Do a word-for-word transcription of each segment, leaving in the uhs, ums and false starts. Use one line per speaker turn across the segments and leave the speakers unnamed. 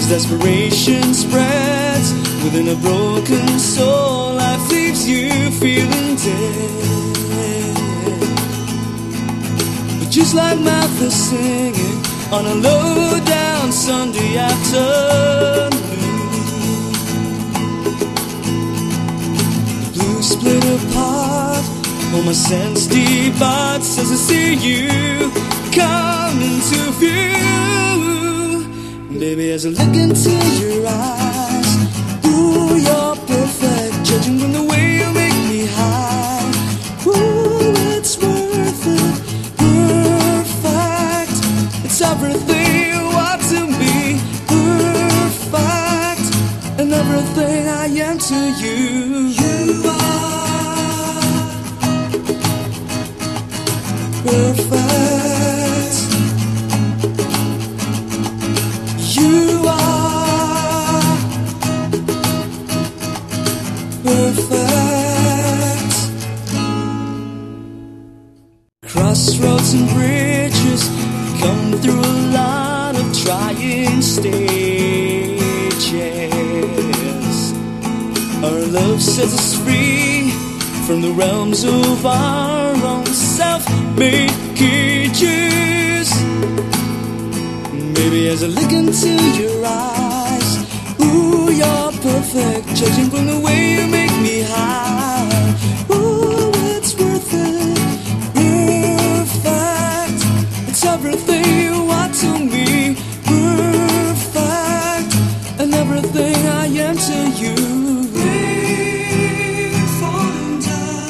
Desperation spreads within a broken soul. Life leaves you feeling dead. But just like Martha singing on a low-down Sunday afternoon, the blues split apart. Oh, my sense divides as I see you come into view. Baby, as I look into your eyes, ooh, you're perfect, judging from the way you make me high. Ooh, it's worth it, perfect. It's everything you want to be, perfect, and everything I am to you. You are perfect. You are perfect. Crossroads and bridges come through a lot of trying stages. Our love sets us free from the realms of our own self-made cages. Baby, as I look into your eyes, ooh, you're perfect, judging from the way you make me high. Ooh, it's worth it, perfect. It's everything you want to me, perfect, and everything I am to you. Rain falling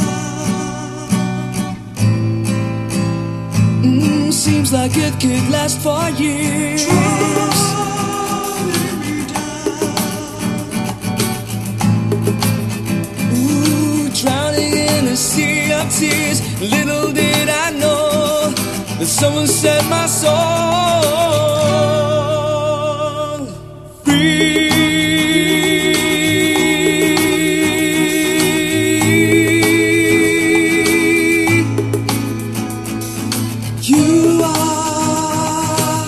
down. Mm, seems like it could last for years. Ooh, drowning in a sea of tears. Little did I know that someone set my soul free. You are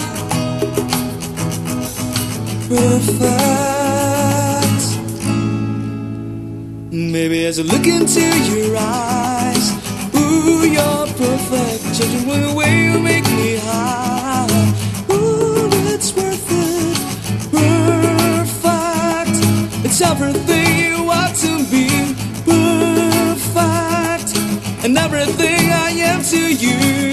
perfect. Baby, as I look into your eyes, ooh, you're perfect, judging from the way you make me high. Ooh, it's worth it, perfect. It's everything you want to be, perfect, and everything I am to you.